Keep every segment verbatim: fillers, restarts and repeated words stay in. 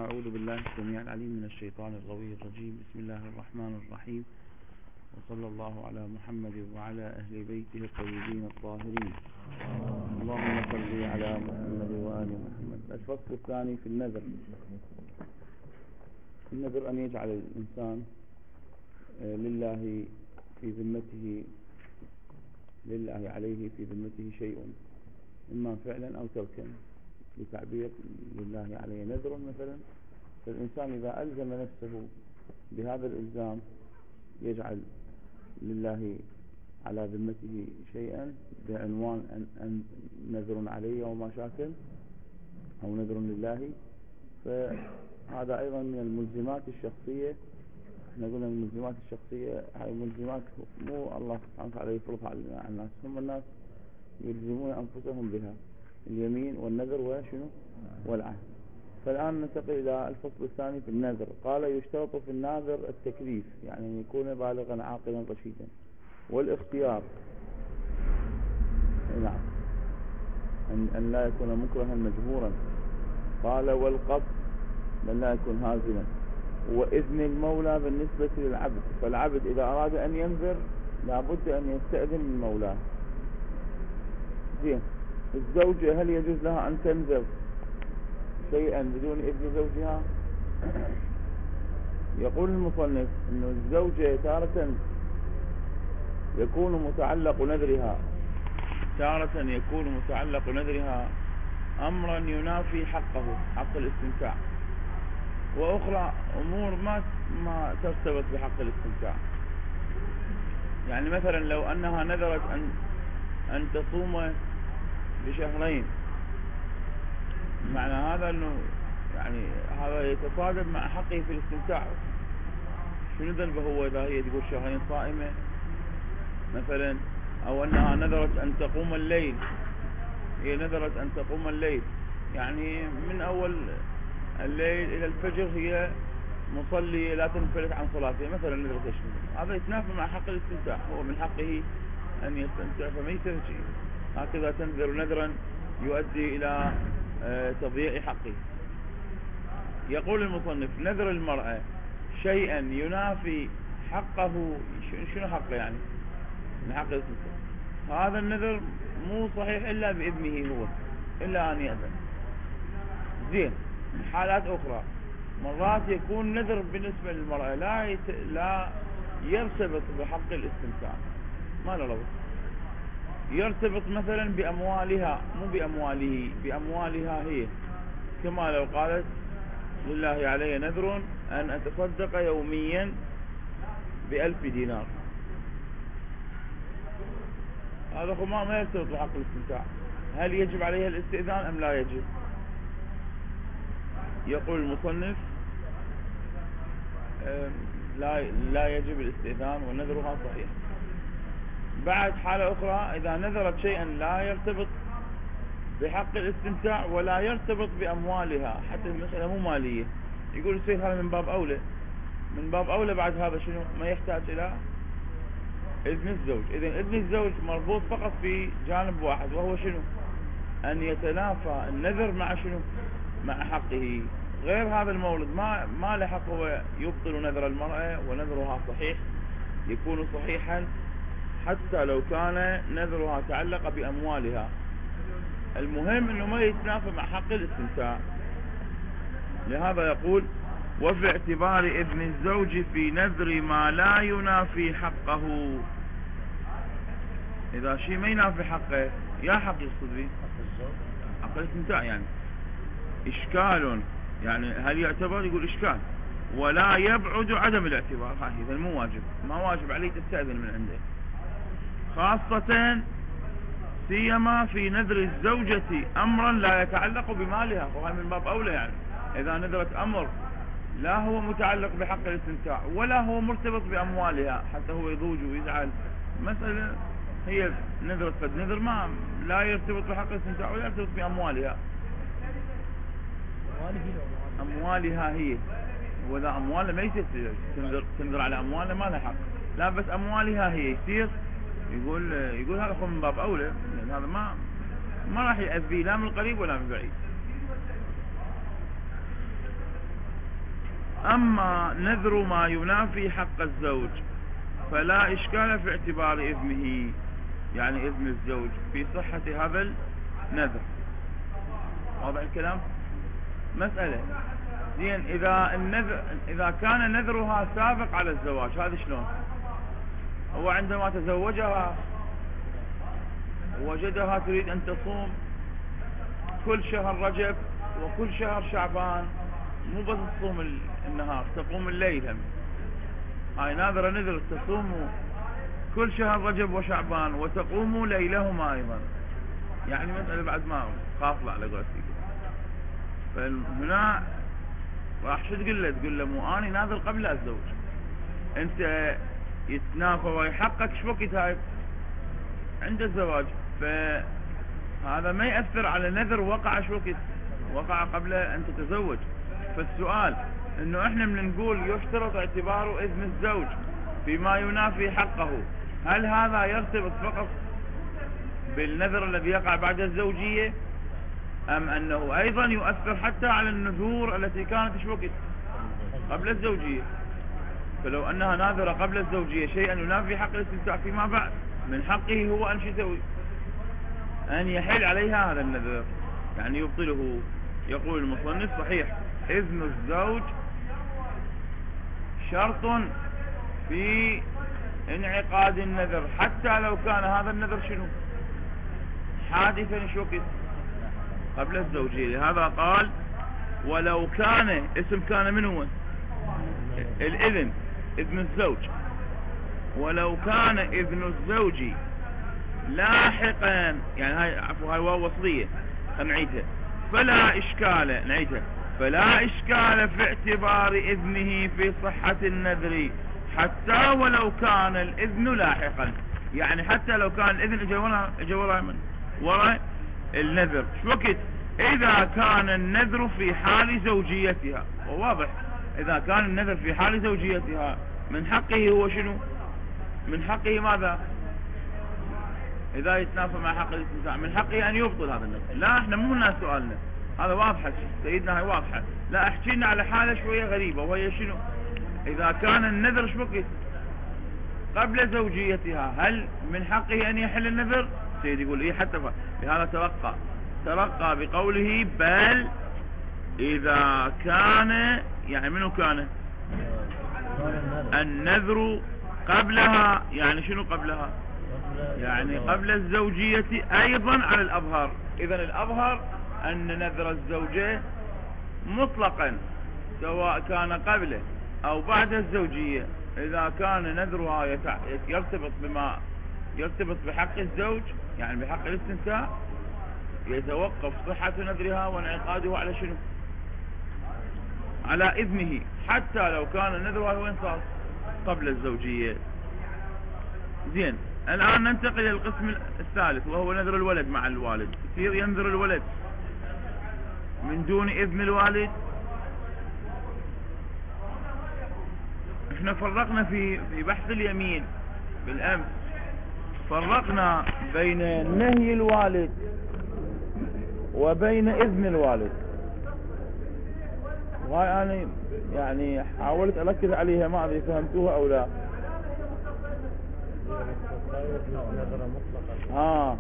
أعوذ بالله السميع العليم من الشيطان الغوي الرجيم. بسم الله الرحمن الرحيم، وصلى الله على محمد وعلى أهل بيته الطيبين الطاهرين. اللهم صل على محمد وآل محمد. الفصل الثاني في النذر. النذر أن يجعل الإنسان لله في ذمته لله عليه في ذمته شيء، إما فعلا أو تركا، بتعبير لله عليه نذر مثلا. فالإنسان إذا ألزم نفسه بهذا الإلزام يجعل لله على ذمته شيئا بعنوان أن, أن نذر عليه وما شاكل أو نذر لله، فهذا أيضا من الملزمات الشخصية. احنا قلنا من الملزمات الشخصية هاي الملزمات مو الله سبحانه وتعالى يفرضها على الناس، هم الناس يلزمون أنفسهم بها، اليمين والنذر وشنو والعهد. فالآن ننتقل إلى الفصل الثاني في النذر. قال: يشترط في الناذر التكليف، يعني أن يكون بالغا عاقلا رشيدا، والاختيار، نعم، أن, أن لا يكون مكرها مجبورا. قال: والقصد أن لا يكون هازلا، وإذن المولى بالنسبة للعبد. فالعبد إذا أراد أن ينذر لابد أن يستأذن من مولاه. زين، الزوجة هل يجوز لها أن تنذر شيئا بدون إذن زوجها؟ يقول المصنف أن الزوجة تارة يكون متعلق نذرها تارة يكون متعلق نذرها أمرا ينافي حقه، حق الاستمتاع، وأخرى أمور ما ما ترتبط بحق الاستمتاع. يعني مثلا لو أنها نذرت أن أن تصوم بشهرين، معنى هذا أنه يعني هذا يتصادم مع حقه في الاستمتاع. شنو ذنبه هو إذا هي تقول شهرين صائمة مثلا؟ أو أنها نذرت أن تقوم الليل، هي نذرت أن تقوم الليل، يعني من أول الليل إلى الفجر هي مصلية لا تنفلت عن صلاتها مثلا، نذرت تشمل، هذا يتنافى مع حق الاستمتاع. هو من حقه أن يستمتع، فما يصير شيء هكذا تنذر نذرا يؤدي إلى تضييع حقه. يقول المصنف: نذر المرأة شيئا ينافي حقه. شنو حقه يعني؟ من حق الاستمتاع. هذا النذر مو صحيح إلا بإذنه هو، إلا أن يأذن. زين، حالات أخرى مرات يكون نذر بالنسبة للمرأة لا يت... لا يرتبط بحق الاستمتاع، ما له ربط. يرتبط مثلا بأموالها، مو بأمواله، بأموالها هي، كما لو قالت: لله علي نذر أن أتصدق يوميا بألف دينار. هذا ما ما يرتبط بحق الاستمتاع. هل يجب عليها الاستئذان أم لا يجب؟ يقول المصنف: لا لا يجب الاستئذان ونذرها صحيح. بعد حالة أخرى إذا نذرت شيئا لا يرتبط بحق الاستمتاع ولا يرتبط بأموالها، حتى المسألة مو مالية، يقول يصير هذا من باب أولى من باب أولى بعد هذا شنو؟ ما يحتاج إلى إذن الزوج. إذن إذن الزوج مربوط فقط في جانب واحد، وهو شنو؟ أن يتنافى النذر مع شنو؟ مع حقه. غير هذا المولد ما ما له حق، هو يبطل نذر المرأة ونذرها صحيح، يكون صحيحا حتى لو كان نذرها تعلق بأموالها. المهم أنه ما يتنافى مع حق الاستمتاع. لهذا يقول: وفي اعتبار إذن الزوج في نذر ما لا ينافي حقه. إذا شيء ما ينافي حقه، يا حق يقصد به حق الاستمتاع، يعني إشكال، يعني هل يعتبر؟ يقول إشكال، ولا يبعد عدم الاعتبار. هذا مو واجب، ما واجب عليه تستأذن من عنده، خاصة سيما في نذر الزوجة أمرا لا يتعلق بمالها، وهذا من باب أولى. يعني إذا نذرت أمر لا هو متعلق بحق الاستمتاع ولا هو مرتبط بأموالها، حتى هو يضوج ويزعل مثلا، هي نذرت فد نذر ما لا يرتبط بحق الاستمتاع ولا يرتبط بأموالها، أموالها هي، وإذا أموالها ما يصير تنذر, تنذر على أموالها ما لها حق، لا بس أموالها هي يصير. يقول يقول هذا هو من باب أولى، لأن هذا ما ما راح يأذي لا من قريب ولا من بعيد. أما نذر ما ينافي حق الزوج فلا إشكال في اعتبار إذنه، يعني إذن الزوج في صحة هذا النذر. واضح الكلام؟ مسألة زين، إذا النذر إذا كان نذرها سابق على الزواج، هذا شلون؟ هو عندما تزوجها ووجدها تريد أن تصوم كل شهر رجب وكل شهر شعبان، مو بس تصوم النهار، تقوم الليل هم. هاي ناظرة نذر تصوم كل شهر رجب وشعبان وتقوم ليلهما أيضا، يعني مسألة بعد ما قافلة على قولتك. فهنا راح شو تقول له؟ تقول له مو اني ناظر قبل الزوج، انت يتنافى ويحقق شو وقت هاي عند الزواج، فهذا ما يأثر على نذر وقع شو وقت وقع قبل ان تتزوج. فالسؤال انه احنا من نقول يشترط اعتبار اذن الزوج فيما ينافي حقه، هل هذا يرتبط فقط بالنذر الذي يقع بعد الزوجية، ام انه ايضا يؤثر حتى على النذور التي كانت شو وقت قبل الزوجية؟ فلو انها ناذرة قبل الزوجية شيئا ينافي حق الاستمتاع فيما بعد، من حقه هو ان شو يسوي؟ ان يحل عليها هذا النذر، يعني يبطله. يقول المصنف صحيح اذن الزوج شرط في انعقاد النذر حتى لو كان هذا النذر شنو؟ حادثا شو وقت قبل الزوجية. لهذا قال ولو كان، اسم كان من هو؟ الإذن، إذن الزوج. ولو كان إذن الزوج لاحقا، يعني هاي عفوا هاي واو وصلية، نعيدها. فلا إشكال، نعيدها. فلا إشكال في اعتبار إذنه في صحة النذر حتى ولو كان الإذن لاحقا، يعني حتى لو كان الإذن اجى ورا اجى ورا من ورا النذر. شو وقت؟ إذا كان النذر في حال زوجيتها. وواضح إذا كان النذر في حال زوجيتها من حقه هو شنو؟ من حقه ماذا؟ إذا يتنافى مع حق الاستمتاع من حقه أن يبطل هذا النذر. لا احنا مو هنا سؤالنا، هذا واضحة سيدنا، هاي واضحة. لا احكي لنا على حالة شوية غريبة، وهي شنو؟ إذا كان النذر شو وقت؟ قبل زوجيتها، هل من حقه أن يحل النذر؟ سيد يقول إيه حتى ف... لهذا ترقى ترقى بقوله بل إذا كان، يعني منو كان؟ النذر قبلها، يعني شنو قبلها؟ يعني قبل الزوجية أيضا على الأظهر. إذن الأظهر أن نذر الزوجة مطلقا سواء كان قبله أو بعد الزوجية، إذا كان نذرها يتع... يرتبط بما يرتبط بحق الزوج، يعني بحق الاستمتاع، يتوقف صحة نذرها وانعقاده على شنو؟ على إذنه، حتى لو كان نذرها وين صار؟ قبل الزوجية. زين، الآن ننتقل إلى القسم الثالث وهو نذر الولد مع الوالد. يصير ينذر الولد من دون إذن الوالد. احنا فرقنا في في بحث اليمين بالأمس، فرقنا بين نهي الوالد وبين إذن الوالد، وهاي أنا يعني حاولت أركز عليها، ما أدري فهمتوها أو لا. ها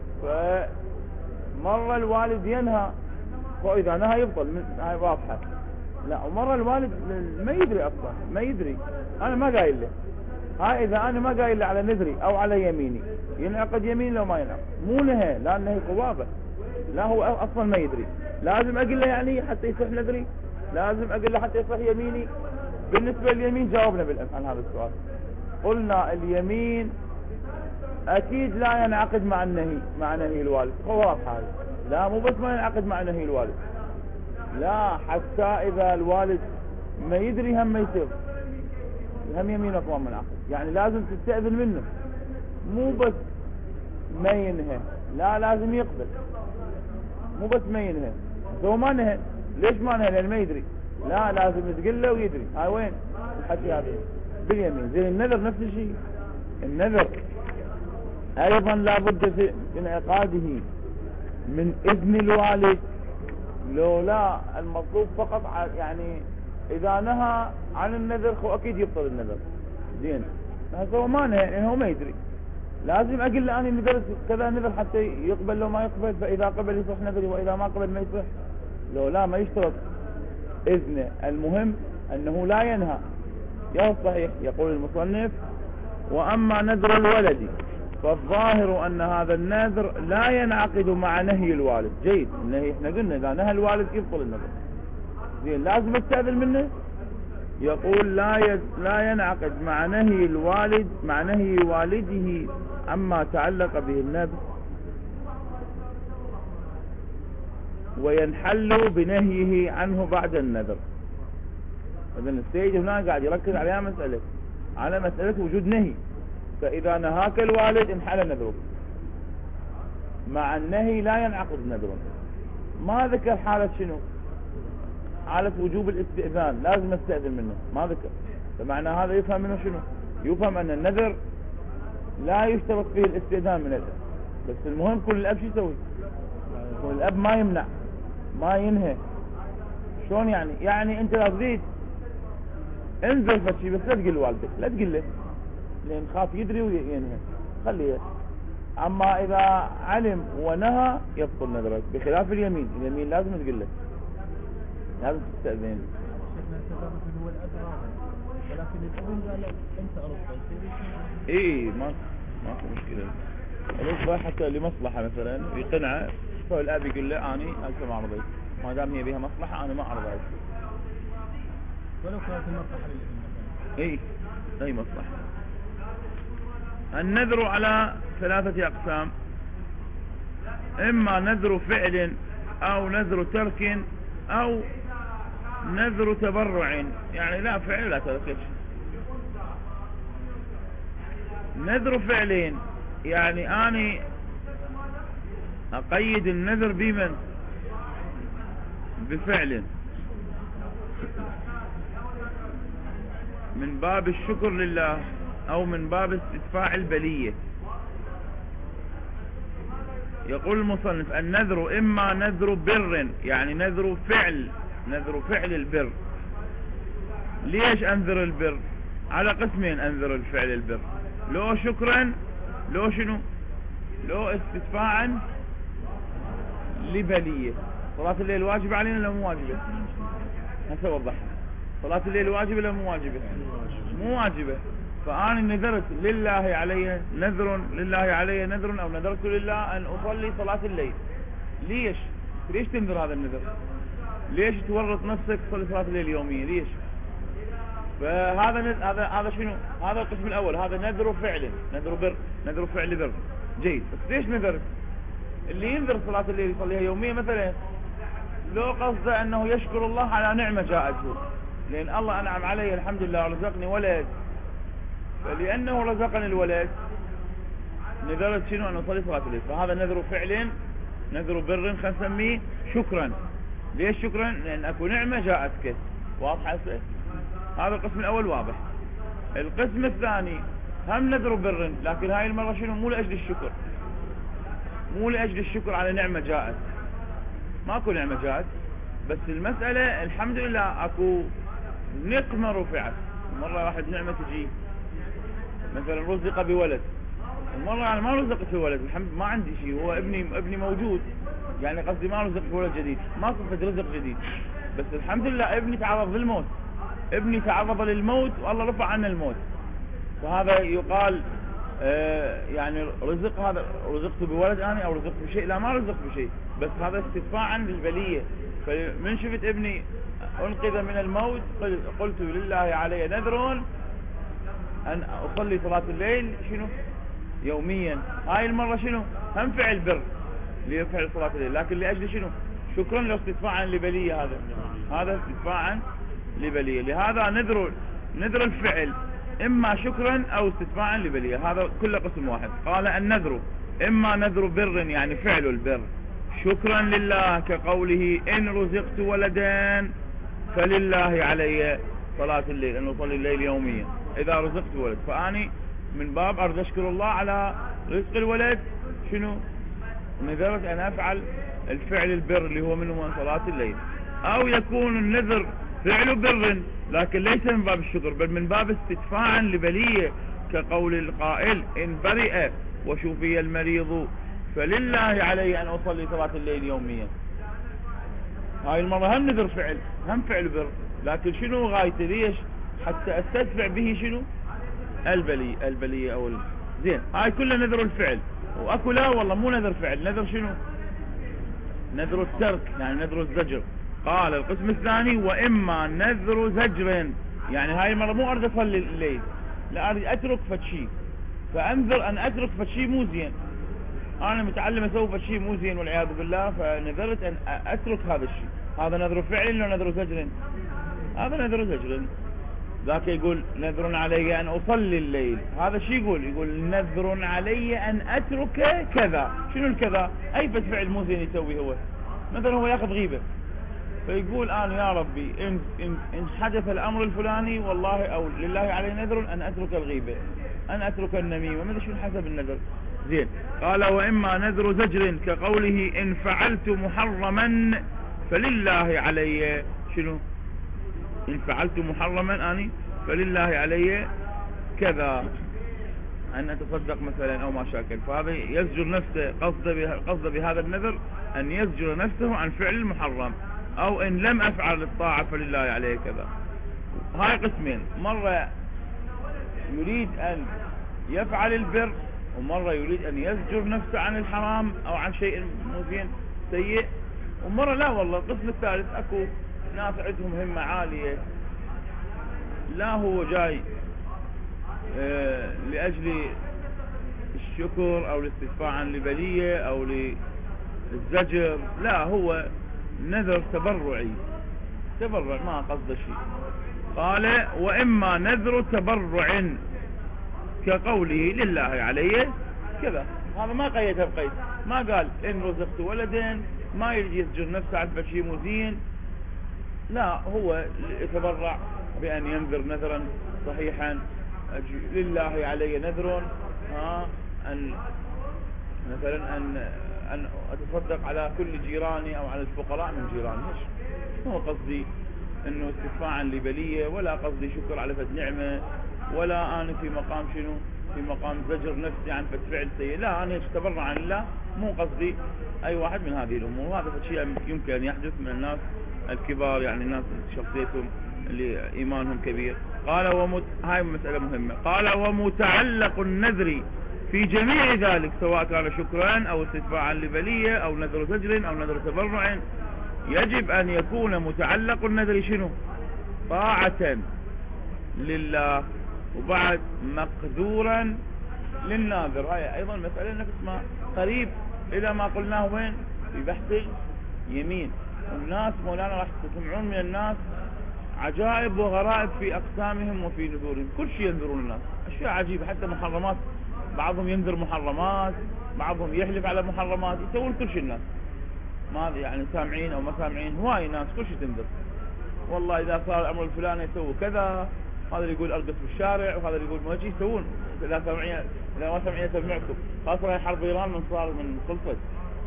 فمرة الوالد ينهى، وإذا نهى يبطل، هاي واضحة. لا، ومرة الوالد ما يدري أصلا، ما يدري، أنا ما قايل له. هاي إذا أنا ما قايل له على نذري أو على يميني ينعقد يمين لو ما ينعقد، مو نهى، لا نهي قوابة، لا هو أصلا ما يدري. لازم أقول له يعني حتى يصح نذري، لازم أقول له حتى يصح يميني. بالنسبة لليمين جاوبنا بالأمس عن هذا السؤال، قلنا اليمين أكيد لا ينعقد مع النهي، مع نهي الوالد. هو واضح هذا، لا مو بس ما ينعقد مع نهي الوالد، لا حتى إذا الوالد ما يدري هم ما يصير، هم يمين أقوى من عقد. يعني لازم تستأذن منه، مو بس ما ينهي، لا لازم يقبل، مو بس ما ينهي. هو ما نهي، ليش ما نهي؟ لأن ما يدري، لا لازم تقول له ويدري. هاي وين الحكي هذا؟ باليمين. زي النذر نفس الشيء، النذر أيضا لابد في انعقاده من إذن الوالد، لو لا المطلوب فقط يعني اذا نهى عن النذر هو اكيد يبطل النذر. زين هسه هو ما نهى يعني هو ما يدري، لازم اقول له انا نذرت كذا نذر حتى يقبل لو ما يقبل، فاذا قبل يصح نذري واذا ما قبل ما يصح. لو لا ما يشترط اذنه، المهم انه لا ينهى. يا صحيح يقول المصنف واما نذر الولد فالظاهر ان هذا النذر لا ينعقد مع نهي الوالد. جيد، النهي احنا قلنا اذا نهى الوالد يبطل النذر. زين لازم استأذن منه. يقول لا ي... لا ينعقد مع نهي الوالد مع نهي والده عما تعلق به النذر، وينحل بنهيه عنه بعد النذر. إذن السيد هنا قاعد يركز عليها مسألة على مسألة وجود نهي، فإذا نهاك الوالد انحل نذرك، مع النهي لا ينعقد نذرك. ما ذكر حالة شنو؟ حالة وجوب الاستئذان، لازم استأذن منه، ما ذكر. فمعنى هذا يفهم منه شنو؟ يفهم أن النذر لا يشترط فيه الاستئذان من الأب، بس المهم كل الأب شو يسوي؟ كل الأب ما يمنع ما ينهي. شلون يعني؟ يعني أنت لا تريد انزل فشي بس لا تقل لوالدك، لا تقل له لأن خاف يدري وينهي، خليه. أما إذا علم ونهى يبطل نذرك، بخلاف اليمين. اليمين لازم تقل له، لازم تستأذن. شيخنا التدرج هو الأب راضي، ولكن الابن قال أنت أرضى. إيه ما ما في مشكلة، الأصبح حتى لمصلحة مثلا يقنعه، فالأب يقول له أنا هسه ما أرضيت، ما دام هي بها مصلحة أنا ما أرضيت. ولو كانت المصلحة للابن مثلا. إيه أي مصلحة. النذر على ثلاثة أقسام: إما نذر فعل أو نذر ترك أو نذر تبرع، يعني لا فعل لا ترك. نذر فعلين يعني أنا أقيد النذر بمن؟ بفعل، من باب الشكر لله أو من باب استدفاع البلية. يقول المصنف النذر إما نذر بر، يعني نذر فعل، نذر فعل البر. ليش أنذر البر؟ على قسمين أنذر الفعل البر: لو شكرا، لو شنو؟ لو استدفاعا لبلية. صلاة الليل واجبة علينا ولا مو واجبة؟ هسه وضحها. صلاة الليل واجبة ولا مو واجبة؟ مو واجبة. فأنا نذرت لله علي نذر، لله علي نذر أو نذرت لله أن أصلي صلاة الليل. ليش؟ ليش تنذر هذا النذر؟ ليش تورط نفسك تصلي صلاة الليل يوميا؟ ليش؟ فهذا نذ... هذا هذا شنو؟ هذا القسم الأول، هذا نذر فعل، نذر بر، نذر فعل بر. جيد، بس ليش نذرت؟ اللي ينذر صلاة الليل يصليها يوميا مثلا لو قصده أنه يشكر الله على نعمة جاءته، لأن الله أنعم علي الحمد لله ورزقني ولد، فلأنه رزقني الولد نذرت شنو؟ أن أصلي صلاة الليل. فهذا نذر فعل، نذر بر خلينا نسميه شكرا. ليش شكرا؟ لأن أكو نعمة جاءتك. واضح هسه؟ هذا القسم الأول واضح. القسم الثاني هم نذر بر، لكن هاي المرة شنو؟ مو لأجل الشكر، مو لأجل الشكر على نعمة جاءت، ماكو نعمة جاءت، بس المسألة الحمد لله أكو نقمة رفعت. مرة واحد نعمة تجي مثلا رزق بولد، المرة أنا ما رزقت بولد الحمد ما عندي شيء، هو ابني ابني موجود، يعني قصدي ما رزقت بولد جديد، ما صفت رزق جديد، بس الحمد لله ابني تعرض للموت، ابني تعرض للموت والله رفع عنه الموت. فهذا يقال آه يعني رزق، هذا رزقت بولد أنا أو رزقت بشيء؟ لا ما رزقت بشيء، بس هذا استدفاعا للبلية. فمن شفت ابني أنقذ من الموت قلت لله علي نذر أن أصلي صلاة الليل شنو؟ يوميا. هاي المرة شنو؟ هم فعل بر ليفعل صلاة الليل، لكن لأجل شنو؟ شكرا لو استدفاعا لبلية. هذا هذا استدفاعا لبلية. لهذا نذر نذر الفعل إما شكرا أو استدفاعا لبلية، هذا كله قسم واحد. قال النذر إما نذر بر يعني فعل البر شكرا لله، كقوله إن رزقت ولدا فلله علي صلاة الليل، أن أصلي الليل يوميا إذا رزقت ولد. فأني من باب أرجو أشكر الله على رزق الولد شنو؟ نذرت أن أفعل الفعل البر اللي هو منه من صلاة الليل. أو يكون النذر فعل بر لكن ليس من باب الشكر بل من باب استدفاعا لبلية، كقول القائل إن برئ وشوفي المريض فلله علي أن أصلي صلاة الليل يوميا. هاي المرة هم نذر فعل هم فعل بر، لكن شنو غايته؟ ليش؟ حتى استدفع به شنو؟ البلي البلية أو ال... زين هاي كلها نذر الفعل. واكو لا والله مو نذر فعل، نذر شنو؟ نذر الترك يعني نذر الزجر. قال القسم الثاني وإما نذر زجر، يعني هاي المرة مو أريد أصلي الليل، لا أريد أترك فشي، فأنذر أن أترك فشي مو زين، أنا متعلم أسوي فشي مو زين والعياذ بالله، فنذرت أن أترك هذا الشيء. هذا نذر فعل ولا نذر زجر؟ هذا نذر زجر. ذاك يقول نذر علي أن أصلي الليل، هذا شي يقول؟ يقول نذر علي أن أترك كذا. شنو الكذا؟ أي بس فعل مو زين يسوي هو، مثلا هو ياخذ غيبة فيقول أنا يا ربي إن, إن, إن حدث الأمر الفلاني والله أو لله علي نذر أن أترك الغيبة، أن أترك النميمة، ما أدري شنو حسب النذر. زين قال وإما نذر زجر كقوله إن فعلت محرما فلله علي شنو؟ إن فعلت محرما أني فلله علي كذا، أن أتصدق مثلا أو ما شاكل، فهذا يزجر نفسه، قصد قصد بهذا النذر أن يزجر نفسه عن فعل المحرم، أو إن لم أفعل الطاعة فلله عليه كذا. هاي قسمين، مرة يريد أن يفعل البر ومرة يريد أن يزجر نفسه عن الحرام أو عن شيء مو زين سيء، ومرة لا والله. القسم الثالث أكو ناس عندهم همة عالية، لا هو جاي آه لأجل الشكر أو الاستدفاع عن لبلية أو للزجر، لا هو نذر تبرعي، تبرع ما قصد شيء. قال وإما نذر تبرع كقوله لله علي كذا، هذا ما قيدها بقيد، ما قال إن رزقت ولدا، ما يجي يسجر نفسه عن شيء مزين، لا هو يتبرع بأن ينذر نذرا صحيحا لله علي نذر ها أن مثلا أن أن أتصدق على كل جيراني أو على الفقراء من جيراني. مش هو قصدي أنه استدفاعا لبلية، ولا قصدي شكر على فد نعمة، ولا أنا في مقام شنو؟ في مقام زجر نفسي عن فد فعل سيء، لا أنا أتبرع عن الله، مو قصدي أي واحد من هذه الأمور. هذا شيء يمكن أن يحدث من الناس الكبار، يعني الناس شخصيتهم اللي إيمانهم كبير. قال ومت... هاي مسألة مهمة. قال ومتعلق النذر في جميع ذلك سواء كان شكرا أو استدفاعا لبلية أو نذر زجر أو نذر تبرع، يجب أن يكون متعلق النذر شنو؟ طاعة لله، وبعد مقدورا للناذر. هاي أيضا مسألة نفس ما قريب إلى ما قلناه وين؟ في بحث اليمين. الناس مولانا راح تسمعون من الناس عجائب وغرائب في أقسامهم وفي نذورهم، كل شيء ينذرون الناس، أشياء عجيبة، حتى محرمات، بعضهم ينذر محرمات، بعضهم يحلف على محرمات، يسوون كل شيء الناس، ما يعني سامعين أو ما سامعين، هواي ناس كل شيء تنذر. والله إذا صار الأمر الفلاني يسوي كذا، هذا اللي يقول أرقص في الشارع، وهذا اللي يقول ما شيء يسوون. إذا سامعين إذا ما سامعين سمعكم، خاصة حرب إيران من صار من خلصت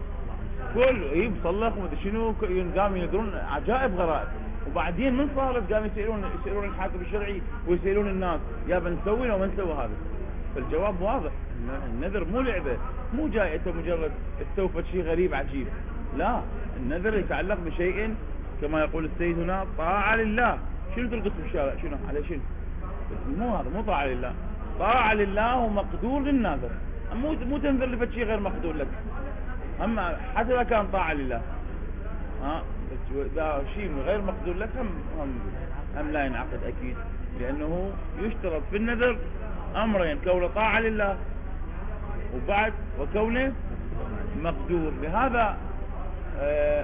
كل يجيب صلخ ومدري شنو، قام ينذرون عجائب غرائب، وبعدين من صارت قام يسألون يسألون الحاكم الشرعي ويسألون الناس يا بنسوي أو ما نسوي هذا. فالجواب واضح، النذر مو لعبة، مو جاي أنت مجرد تسوي شيء غريب عجيب، لا، النذر يتعلق بشيء كما يقول السيد هنا طاعة لله. شنو ترقص في الشارع؟ شنو على شنو؟ مو هذا، مو طاعة لله، طاعة لله ومقدور للناذر، مو مو تنذر لفد شيء غير مقدور لك. أما حتى إذا كان طاعة لله، ها إذا شيء غير مقدور لك هم هم هم لا ينعقد أكيد، لأنه يشترط في النذر أمرين: كونه طاعة لله، وبعد وكونه مقدور. لهذا آه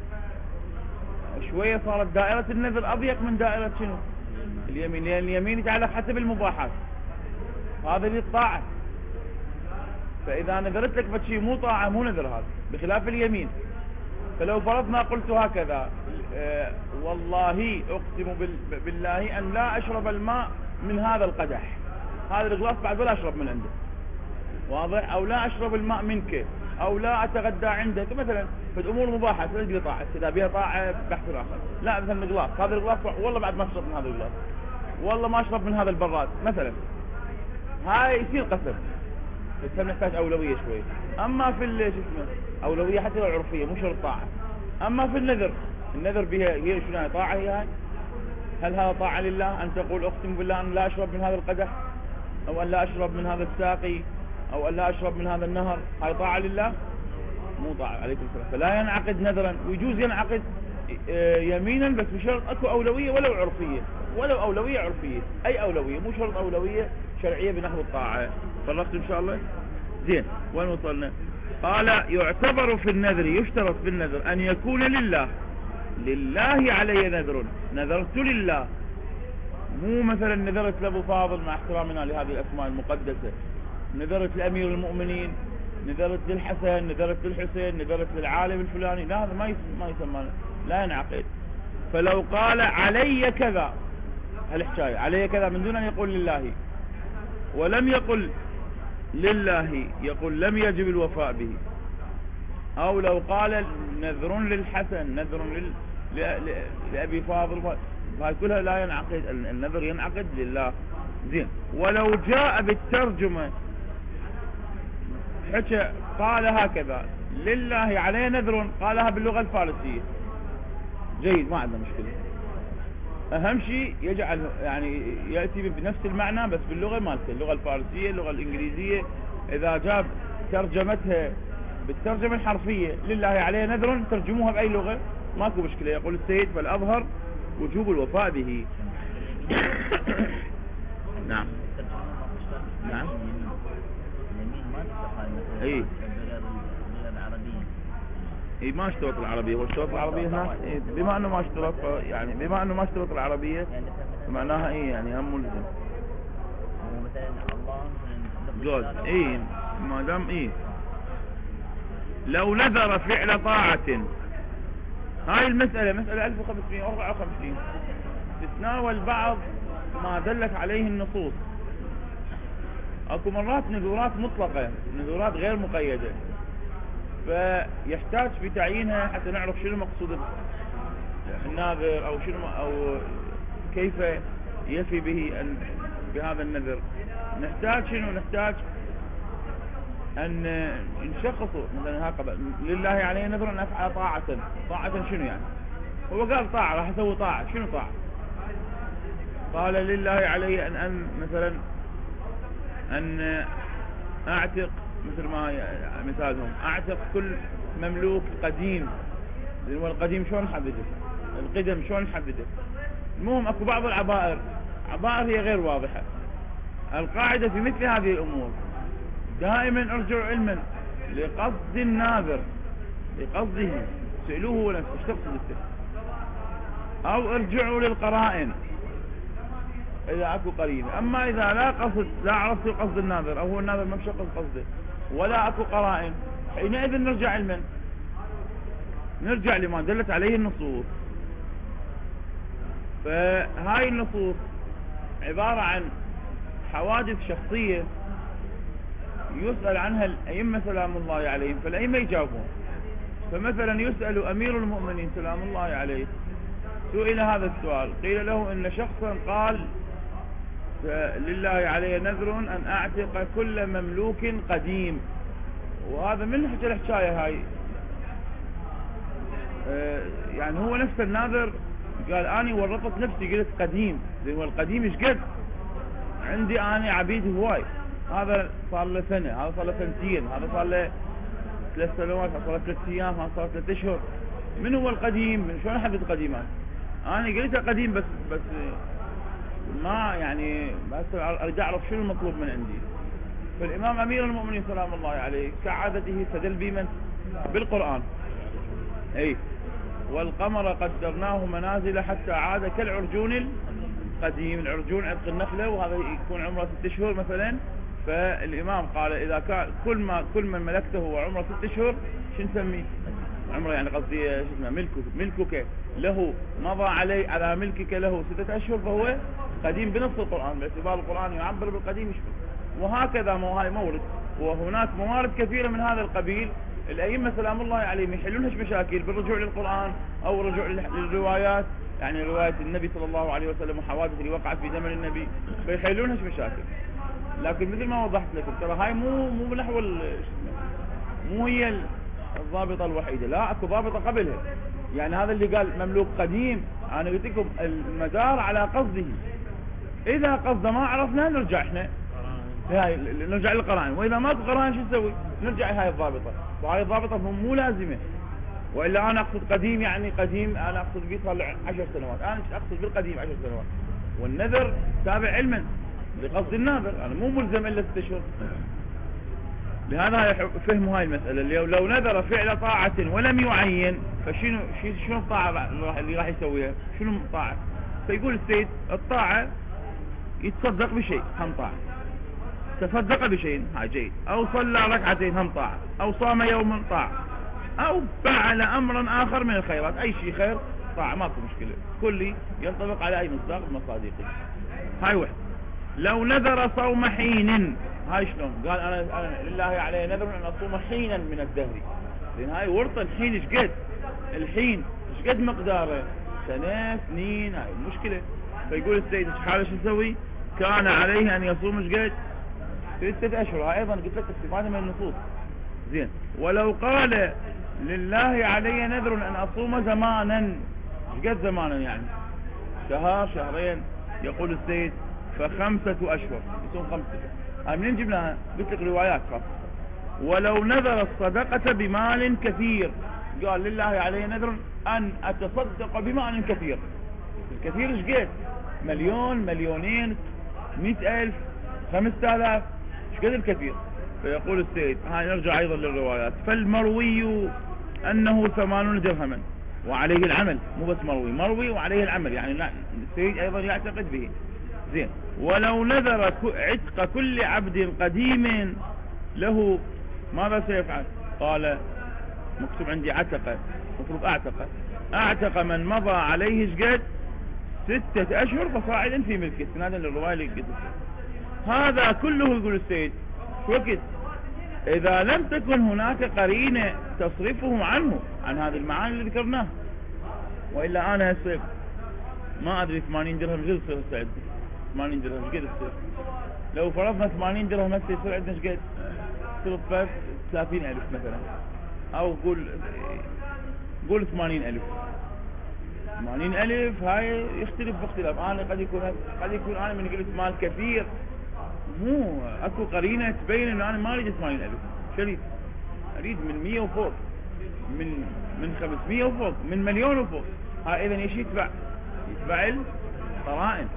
شوية صارت دائرة النذر أضيق من دائرة شنو؟ اليمين، لأن اليمين يتعلق حتى بالمباحات، هذا للطاعة. فإذا نذرت لك فشي مو طاعة مو نذر هذا، بخلاف اليمين. فلو فرضنا قلت هكذا آه والله أقسم بالله أن لا أشرب الماء من هذا القدح، هذا الغلاس بعد ولا أشرب من عنده، واضح؟ أو لا أشرب الماء منك، او لا اتغدى عندك مثلا في الامور مباحه تريد لي طاعه اذا بها طاعه بحث اخر. لا مثلا مقلاص، هذا الغلاص والله بعد ما اشرب من هذا الغلاص، والله ما اشرب من هذا البراد مثلا، هاي يصير قسم، بس نحتاج اولويه شوي. اما في شو اسمه اولويه حتى لو عرفيه مو شرط طاعه. اما في النذر، النذر بها هي شنو هي طاعه هي هاي؟ هل هذا طاعه لله ان تقول اقسم بالله ان لا اشرب من هذا القدح، او ان لا اشرب من هذا الساقي، او ان لا اشرب من هذا النهر؟ هاي طاعه لله؟ مو طاعه. عليكم السلام. فلا ينعقد نذرا، ويجوز ينعقد يمينا بس بشرط اكو اولويه ولو عرفيه، ولو اولويه عرفيه، اي اولويه مو شرط اولويه شرعيه بنحو الطاعه. فرقت ان شاء الله؟ زين، وين وصلنا؟ قال يعتبر في النذر، يشترط في النذر ان يكون لله، لله علي نذر، نذرت لله، مو مثلا نذرت لابو فاضل مع احترامنا لهذه الاسماء المقدسه، نذرت لامير المؤمنين، نذرت للحسن، نذرت للحسين، نذرت للعالم الفلاني، لا هذا ما ما يسمى، لا ينعقد. فلو قال علي كذا، هالحكايه علي كذا من دون ان يقول لله، ولم يقل لله، يقول لم يجب الوفاء به. او لو قال نذر للحسن، نذر لل... ل... لأبي فاضل، هاي كلها لا ينعقد، النذر ينعقد لله. زين، ولو جاء بالترجمة حكى قال هكذا لله عليه نذر، قالها باللغة الفارسية، جيد ما عندنا مشكلة. اهم شيء يجعل يعني يأتي بنفس المعنى بس باللغة مالته، اللغة الفارسية، اللغة الانجليزية. اذا جاب ترجمتها بالترجمة الحرفية لله عليه نذر، ترجموها باي لغة ماكو مشكلة. يقول السيد فالاظهر وجوب الوفاء به. نعم نعم اي اي ما اشترط العربية، هو اشترط العربية هناك إيه؟ بما انه ما اشترط يعني بما انه ما اشترط العربية معناها ايه يعني هم ملزم جوز. اي ما دام ايه لو نذر فعل طاعة، هاي المسألة مسألة ألف وخمسمائة وأربعة وخمسين، تتناول بعض ما دلت عليه النصوص. اكو مرات نذورات مطلقة، نذورات غير مقيدة، فيحتاج في تعيينها حتى نعرف شنو مقصود الناذر، او شنو او كيف يفي به أن بهذا النذر. نحتاج شنو؟ نحتاج ان نشخصه مثلا هكذا لله عليه نذر ان افعل طاعة، طاعة شنو يعني؟ هو قال طاعة راح اسوي طاعة، شنو طاعة؟ قال لله علي ان ان مثلا ان اعتق، مثل ما مثالهم اعتق كل مملوك قديم. هو القديم شلون نحدده؟ القدم شلون نحدده؟ المهم اكو بعض العبائر، عبائر هي غير واضحة. القاعدة في مثل هذه الامور دائما ارجعوا علما لقصد الناذر، لقصده، سألوه هو نفسه ايش تقصد انت؟ او ارجعوا للقرائن اذا اكو قرينه. اما اذا لا قصد، لا عرفت قصد الناذر او هو الناذر ما مشخص قصده ولا اكو قرائن، حينئذ نرجع علما، نرجع لما دلت عليه النصوص. فهاي النصوص عبارة عن حوادث شخصية يسأل عنها الأئمة سلام الله عليهم، فالأئمة يجاوبون. فمثلا يسأل أمير المؤمنين سلام الله عليه، سئل هذا السؤال، قيل له إن شخصا قال لله علي نذر أن أعتق كل مملوك قديم، وهذا من حكى الحكاية هاي يعني هو نفس الناذر قال أنا ورطت نفسي قلت قديم، هو القديم ايش قد عندي أنا عبيد هواي، هذا صار له سنة، هذا صار له سنتين، هذا صار له ثلاث سنوات، هذا صار له ثلاث أيام، هذا صار له ثلاث أشهر. من هو القديم؟ من شلون أحدد قديمان؟ أنا قلت قديم بس بس ما يعني بس أرجع أعرف شنو المطلوب من عندي. فالإمام أمير المؤمنين سلام الله عليه كعادته استدل بمن؟ بالقرآن. أي والقمر قدرناه منازل حتى عاد كالعرجون القديم. العرجون عتق النخلة وهذا يكون عمره ست شهور مثلا. فالإمام قال إذا كان كل ما كل من ملكته وعمره ست شهور شو نسميه؟ عمره يعني قصدي شو اسمه ملكه ملكك له مضى عليه على ملكك له ستة أشهر فهو قديم بنص القرآن، باعتبار القرآن يعبر بالقديم يشبه. وهكذا هاي مورد، وهناك موارد كثيرة من هذا القبيل الأئمة سلام الله عليهم يحلونهش مشاكل بالرجوع للقرآن أو الرجوع للروايات، يعني رواية النبي صلى الله عليه وسلم وحوادث اللي وقعت في زمن النبي فيحلونهش مشاكل. لكن مثل ما وضحت لكم ترى هاي مو مو نحو مو هي الضابطة الوحيدة، لا اكو ضابطة قبلها. يعني هذا اللي قال مملوك قديم، انا قلت لكم المدار على قصده، اذا قصده ما عرفنا نرجع احنا هاي نرجع للقرائن، واذا ما قرائن شو نسوي؟ نرجع هاي الضابطة، وهاي الضابطة مو لازمة. والا انا اقصد قديم يعني قديم انا اقصد به صار له عشر سنوات، انا اقصد بالقديم عشر سنوات، والنذر تابع علما لقصد الناظر، انا مو ملزم الا ست اشهر. لهذا فهموا هاي المسألة، لو, لو نذر فعل طاعة ولم يعين فشنو شنو الطاعة اللي راح يسويها؟ شنو الطاعة؟ فيقول السيد الطاعة يتصدق بشيء هم طاعة، تصدق بشيء هاي جيد، او صلى ركعتين هم طاعة، او صام يوما طاعة، او فعل امرا اخر من الخيرات، اي شيء خير طاعة ماكو مشكلة، كلي ينطبق على اي مصداق من مصادقه. هاي واحد. لو نذر صوم حين، هاي شلون؟ قال انا, أنا لله علي نذر ان اصوم حينا من الدهر، لان هاي ورطة الحين ايش قد؟ الحين ايش قد مقداره؟ سنة سنين، هاي المشكلة. فيقول السيد ايش حاله شو نسوي؟ كان عليه ان يصوم ايش قد؟ ستة اشهر. هاي ايضا قلت لك استفادة من النصوص. زين. ولو قال لله علي نذر ان اصوم زمانا، ايش قد زمانا يعني؟ شهر شهرين، يقول السيد فخمسة اشهر، يصوم خمسة اشهر. هاي منين جبناها؟ قلت لك روايات خاصة. ولو نذر الصدقة بمال كثير، قال لله علي نذر ان اتصدق بمال كثير. الكثير ايش قد؟ مليون، مليونين، مئة الف، خمسة آلاف، ايش قد الكثير؟ فيقول السيد، هاي نرجع ايضا للروايات، فالمروي انه ثمانون درهما وعليه العمل، مو بس مروي، مروي وعليه العمل، يعني السيد ايضا يعتقد به. زين. ولو نذر عتق كل عبد قديم له ماذا سيفعل؟ قال مكتوب عندي عتق، مفروض اعتق، اعتق من مضى عليه ايش قد؟ ستة اشهر فصاعدا في ملكه، استنادا للرواية اللي قلت. هذا كله يقول السيد شو وقت؟ اذا لم تكن هناك قرينة تصرفه عنه عن هذه المعاني اللي ذكرناها، والا انا هسه ما ادري ثمانين درهم غير يصير هسه عندي ثمانين درهم ايش قد يصير؟ لو فرضنا ثمانين درهم هسه يصير عندنا ايش قد؟ يصير ثلاثين الف مثلا، او قول قول ثمانين الف. ثمانين الف هاي يختلف باختلاف، انا قد يكون قد يكون انا من قلت مال كثير مو اكو قرينة تبين انه انا ما اريد ثمانين الف، شريط اريد من مية وفوق، من من خمسمية وفوق، من مليون وفوق. هاي اذا ايش يتبع؟ يتبع القرائن.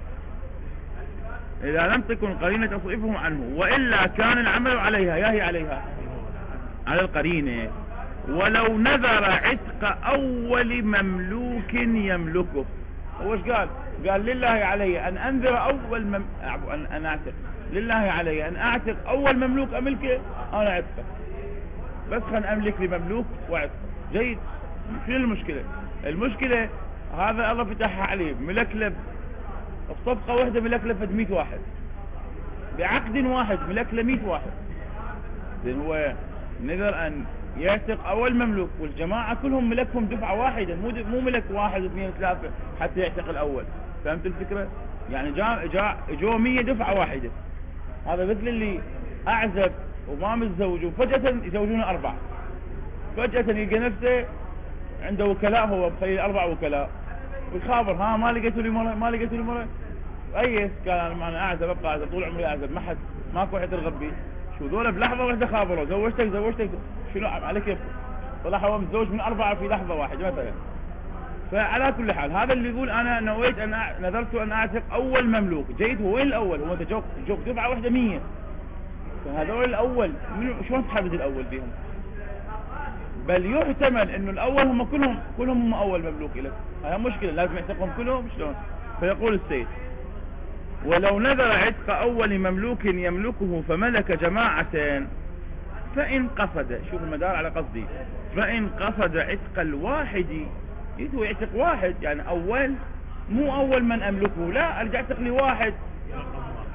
اذا لم تكن قرينة تصرفه عنه، والا كان العمل عليها، يا هي عليها على القرينة. ولو نذر عتق اول مملوك يملكه، هو ايش قال؟ قال لله علي ان انذر اول مم... ان, أن اعتق، لله علي ان اعتق اول مملوك املكه، انا عتقه، بس خل املك لمملوك وعتق. جيد. شنو المشكلة؟ المشكلة هذا الله فتحها عليه، ملكلب الصفقة واحدة ملكلب مئة واحد، بعقد واحد ملكلب مئة واحد. لان هو نذر ان يعتق اول مملوك، والجماعة كلهم ملكهم دفعة واحدة، مو مو ملك واحد واثنين وثلاثة حتى يعتق الاول. فهمت الفكرة؟ يعني جاء جاء جو مية دفعة واحدة. هذا مثل اللي اعزب وما متزوج وفجأة يزوجون اربعة، فجأة يلقى نفسه عنده وكلاء، هو بخلي اربع وكلاء، ويخابر ها ما لقيتوا لي مرة، ما لقيتوا لي مرة. ايس قال انا انا اعزب، ابقى اعزب طول عمري اعزب، ما حد ماكو واحد يرغب. شو ذولا بلحظة واحدة خابروا، زوجتك زوجتك شنو على كيف؟ طلع هو متزوج من اربعة في لحظة واحدة مثلا. فعلى كل حال هذا اللي يقول انا نويت ان أع... نذرت ان اعتق اول مملوك. جيد. هو وين الاول؟ هو انت جوك جوك دفعة واحدة مية، فهذول الاول من شلون تحدد الاول بهم؟ بل يحتمل انه الاول هم كلهم كلهم هم اول مملوك لك، هاي مشكلة لازم يعتقهم كلهم. شلون؟ فيقول السيد ولو نذر عتق اول مملوك يملكه فملك جماعة فان قصد، شوف المدار على قصدي، فان قصد عتق الواحد، يدو يعتق واحد يعني اول، مو اول من املكه، لا ارجع اعتق لي واحد.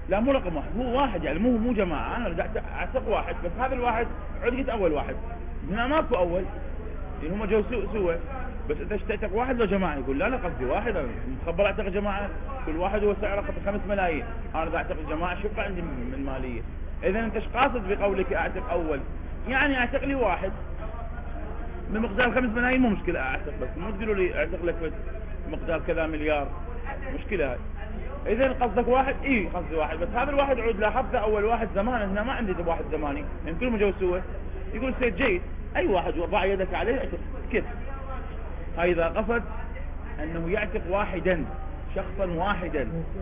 لا مو رقم واحد، هو واحد يعني مو مو جماعة. انا بدي اعتق واحد بس هذا الواحد عدقت اول واحد، هنا ماكو اول يعني هم جو سوء سوى. بس انت تعتق واحد لو جماعة؟ يقول لا لا قصدي واحد، انا مخبر اعتق جماعة كل واحد هو سعره خمس ملايين، انا اذا اعتق الجماعة شوف عندي من مالية. اذا انت ايش قاصد بقولك اعتق اول؟ يعني اعتق لي واحد بمقدار خمس ملايين مو مشكلة اعتق، بس مو تقولوا لي اعتق لك مقدار كذا مليار، مشكلة هاي. اذا قصدك واحد، اي قصدي واحد، بس هذا الواحد عود لاحظته اول واحد زمان، هنا ما عندي واحد زماني يعني كلهم جو سوى. يقول سيد جيد اي واحد وضع يدك عليه اعتق كيف. هاي اذا قصد انه يعتق واحدا شخصا واحدا.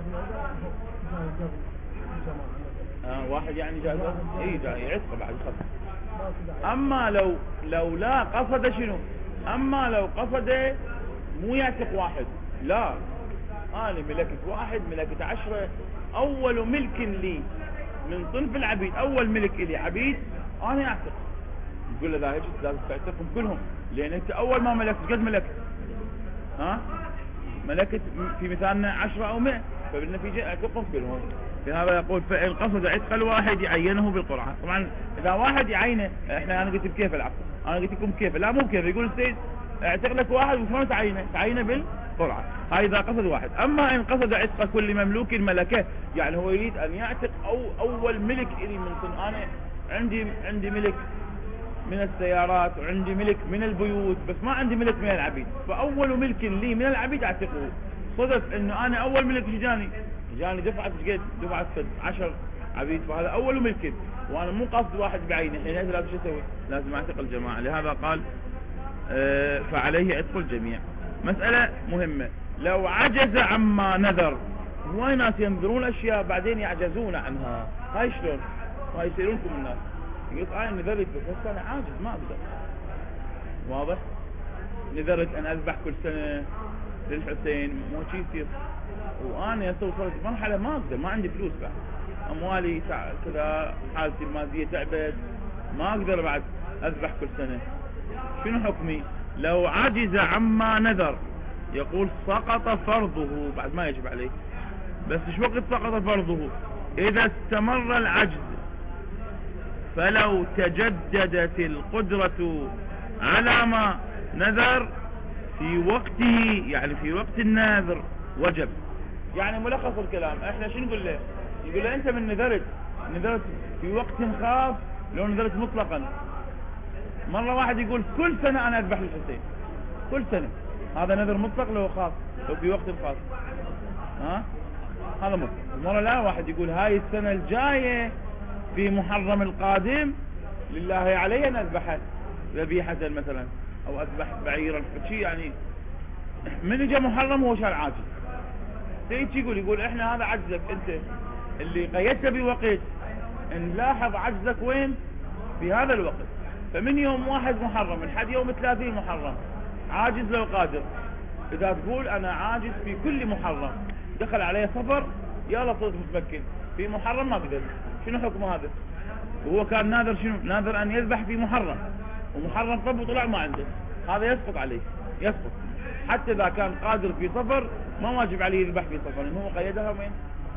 آه واحد يعني جاز، اي جاي يعتق بعد خلاص. اما لو لو لا قصد شنو؟ اما لو قصد مو يعتق واحد، لا انا ملكت واحد ملكت عشرة، اول ملك لي من صنف العبيد، اول ملك لي عبيد انا اعتق. يقول له لا هيك لازم تعتقهم كلهم، لان انت اول ما ملكت قد ملكت؟ ها ملكت في مثالنا عشرة او مئة، فبالنتيجة اعتقهم كلهم. لهذا يقول فإن قصد عتق الواحد يعينه بالقرعة. طبعا اذا واحد يعينه، احنا انا قلت بكيف العقد، انا قلت لكم كيف، لا مو بكيف. يقول السيد اعتق لك واحد وشلون تعينه؟ تعينه بالقرعة. هاي اذا قصد واحد. اما ان قصد عتق كل مملوك ملكه، يعني هو يريد ان يعتق او اول ملك لي من صن، انا عندي عندي ملك من السيارات وعندي ملك من البيوت بس ما عندي ملك من العبيد، فاول ملك لي من العبيد اعتقه. صدف انه انا اول ملك جاني جاني دفعة قد دفعة عشر عبيد، فهذا اول ملك وانا مو قاصد واحد بعينه، حينئذ لازم شو اسوي؟ لازم اعتق الجماعة. لهذا قال آه فعليه عتق الجميع. مسألة مهمة، لو عجز عما نذر، هواي ناس ينذرون اشياء بعدين يعجزون عنها، هاي شلون؟ هاي يصيرونكم الناس يقول انا نذرت بس هسه انا عاجز ما اقدر. واضح؟ نذرت ان اذبح كل سنة للحسين، مو شي يصير، وانا هسه وصلت مرحلة ما اقدر، ما عندي فلوس بعد، اموالي كذا، حالتي المادية تعبت، ما اقدر بعد اذبح كل سنة. شنو حكمي؟ لو عجز عما نذر، يقول سقط فرضه بعد ما يجب عليه. بس ايش وقت سقط فرضه؟ اذا استمر العجز، فلو تجددت القدرة على ما نذر في وقته، يعني في وقت النذر وجب. يعني ملخص الكلام احنا شنو نقول له؟ يقول له انت من نذرت نذرت في وقت خاص، لو نذرت مطلقا. مرة واحد يقول كل سنة انا اذبح الحسين كل سنة، هذا نذر مطلق لو خاص، لو في وقت خاص، ها هذا مطلق. مرة لا واحد يقول هاي السنة الجاية في محرم القادم لله علي ان اذبح ذبيحة مثلا، او اذبح بعيرا شيء، يعني من اجى محرم هو شال عاجز. تيجي يقول يقول احنا هذا عجزك انت اللي قيدت بوقت، نلاحظ عجزك وين؟ في هذا الوقت. فمن يوم واحد محرم لحد يوم ثلاثين محرم عاجز لو قادر. اذا تقول انا عاجز في كل محرم، دخل عليه سفر يلا صرت متمكن، في محرم ما قدر، شنو حكم هذا؟ وهو كان ناذر شنو؟ ناذر ان يذبح في محرم، ومحرم طب وطلع ما عنده، هذا يسقط عليه، يسقط حتى اذا كان قادر في سفر ما واجب عليه يذبح في سفر، لانه هو قيدها وين؟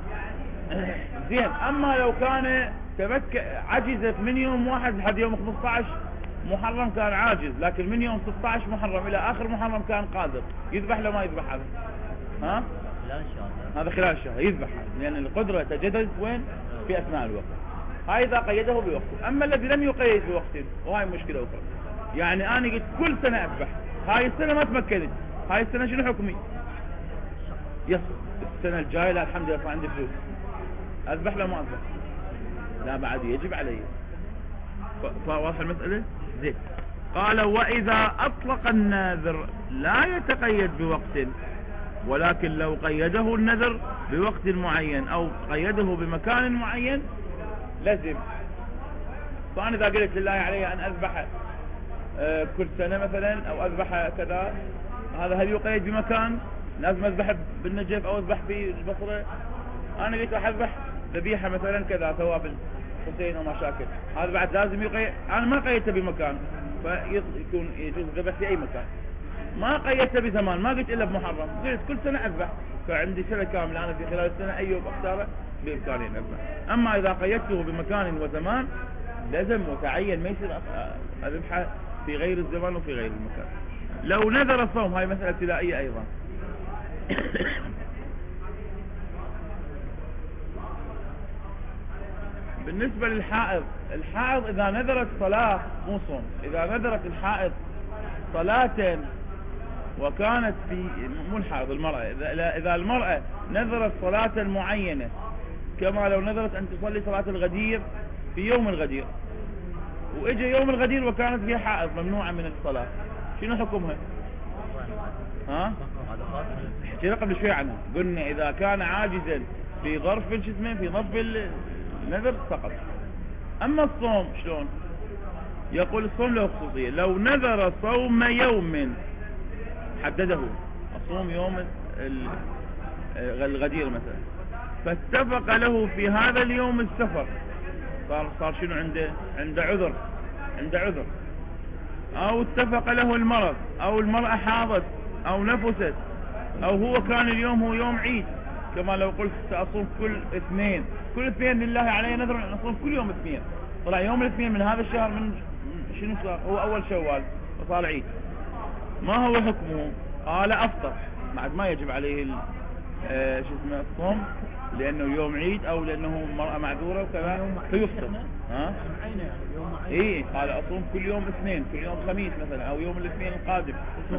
زين. اما لو كان تمكن عجزت من يوم واحد لحد يوم خمسة عشر محرم كان عاجز، لكن من يوم ستة عشر محرم الى اخر محرم كان قادر، يذبح لو ما يذبح هذا؟ ها؟ خلال الشهر، هذا خلال الشهر يذبح، لان القدرة تجددت وين؟ في اثناء الوقت. هاي اذا قيده بوقت. اما الذي لم يقيد بوقت وهاي مشكلة اخرى، يعني انا قلت كل سنة اذبح، هاي السنة ما تمكنت، هاي السنة شنو حكمي؟ يسقط. السنة الجاية لا الحمد لله صار عندي فلوس، اذبح لا ما اذبح؟ لا بعد يجب علي. فواضح المسألة؟ زين. قال واذا اطلق الناذر لا يتقيد بوقت، ولكن لو قيده النذر بوقت معين او قيده بمكان معين لازم. فانا اذا قلت لله علي ان اذبح آه كل سنة مثلا او اذبح كذا، هذا هل يقيد بمكان؟ لازم اذبح بالنجف او اذبح في البصرة؟ انا قلت راح اذبح ذبيحة مثلا كذا ثواب الحسين وما شاكل، هذا بعد لازم يقيد. انا ما قيدته بمكان، فيكون يجوز الذبح في اي مكان. ما قيدته بزمان، ما قلت الا بمحرم، قلت كل سنة اذبح، فعندي سنة كاملة انا في خلال السنة اي يوم اختاره بإمكانه أن يذبح. أما إذا قيدته بمكان وزمان لازم متعين، ما يصير أذبحه في غير الزمان وفي غير المكان. لو نذر الصوم، هاي مسألة ابتدائية أيضا. بالنسبة للحائض، الحائض إذا نذرت صلاة مو صوم، إذا نذرت الحائض صلاة وكانت في مو الحائض المرأة، إذا, إذا المرأة نذرت صلاة معينة كما لو نذرت أن تصلي صلاة الغدير في يوم الغدير، وإجا يوم الغدير وكانت فيها حائض ممنوعة من الصلاة، شنو حكمها؟ ها؟ حكينا قبل شوي عنها، قلنا إذا كان عاجزا في ظرف شو اسمه في ظرف النذر سقط. أما الصوم شلون؟ يقول الصوم له خصوصية، لو نذر صوم يوم حدده، أصوم يوم الغدير مثلا، فاتفق له في هذا اليوم السفر، صار صار شنو عنده؟ عنده عذر، عنده عذر، أو اتفق له المرض، أو المرأة حاضت أو نفست، أو هو كان اليوم هو يوم عيد، كما لو قلت سأصوم كل اثنين، كل اثنين لله علي نذر أن أصوم كل يوم اثنين، طلع يوم الاثنين من هذا الشهر من شنو صار؟ هو أول شوال وصار عيد، ما هو حكمه؟ قال أفطر، بعد ما يجب عليه آه شو اسمه الصوم، لأنه يوم عيد أو لأنه مرأة معذورة وكذا فيفطر. ها؟ إيه قال أصوم كل يوم اثنين، كل يوم خميس مثلا، أو يوم الاثنين القادم.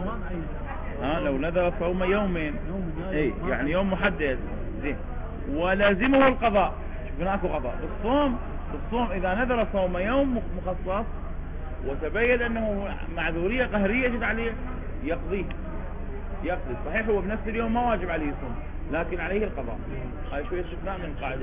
ها لو نذر صوم يومين، إيه يعني يوم محدد، زين، ولازمه القضاء. شوف هناك قضاء بالصوم، بالصوم إذا نذر صوم يوم مخصص وتبين أنه معذورية قهرية جد عليه يقضيه، يقضي. صحيح هو بنفس اليوم ما واجب عليه يصوم، لكن عليه القضاء. هاي شوية استثناء من قاعدة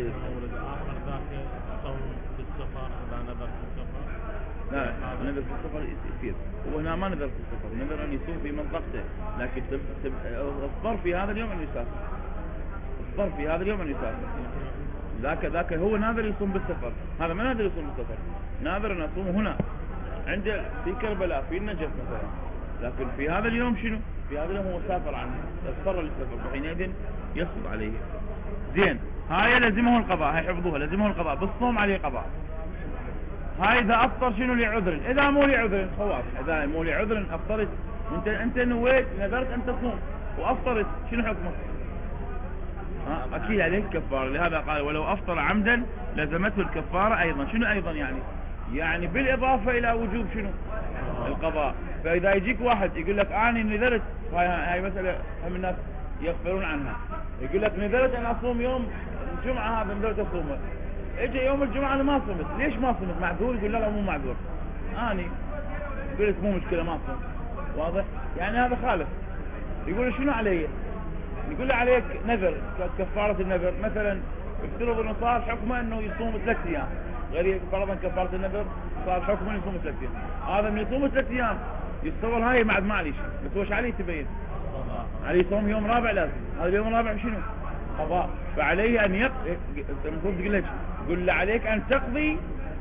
الصوم في السفر، إذا نذر في السفر. لا نذر في السفر يصير، هو هنا ما نذر في السفر، نذر أن يصوم في منطقته، لكن الضر في هذا اليوم أن يسافر، الضر في هذا اليوم أن يسافر. ذاك ذاك هو ناذر يصوم بالسفر، هذا ما ناذر يصوم بالسفر، ناذر أن يصوم هنا عنده في كربلاء في النجف مثلا، لكن في هذا اليوم شنو؟ في هذا اليوم هو سافر عنه، اضطر للسفر، فحينئذ يسقط عليه. زين، هاي لازمه القضاء، هاي حفظوها، لازمه القضاء، بالصوم عليه قضاء. هاي إذا أفطر شنو لعذر، إذا مو لعذر خلاص، إذا مو لعذر أفطرت، أنت أنت نويت نذرت أن تصوم وأفطرت، شنو حكمك؟ ها أكيد عليك كفارة، لهذا قال ولو أفطر عمدا لزمته الكفارة أيضا. شنو أيضا يعني؟ يعني بالإضافة إلى وجوب شنو؟ القضاء. فإذا يجيك واحد يقول لك أنا نذرت، هاي هاي مسألة هم الناس يغفلون عنها، يقول لك نذرت أن أصوم يوم الجمعة، هذا نذرت أصومه، إجا يوم الجمعة أنا ما صمت، ليش ما صمت؟ معذور؟ يقول لا لا مو معذور، أنا قلت مو مشكلة ما صمت، واضح؟ يعني هذا خالف. يقول شنو علي؟ يقول له عليك نذر كفارة النذر، مثلا افترض انه صار حكمه انه يصوم ثلاث ايام، غير فرضا كفارة النذر صار حكمه انه يصوم ثلاث ايام، هذا من يصوم ثلاث ايام يتصور هاي بعد ما عليه شيء، بس وش عليه تبين؟ عليه صوم يوم رابع، لازم هذا اليوم الرابع شنو؟ قضاء. فعليه ان يقضي، المفروض تقول له قل له عليك ان تقضي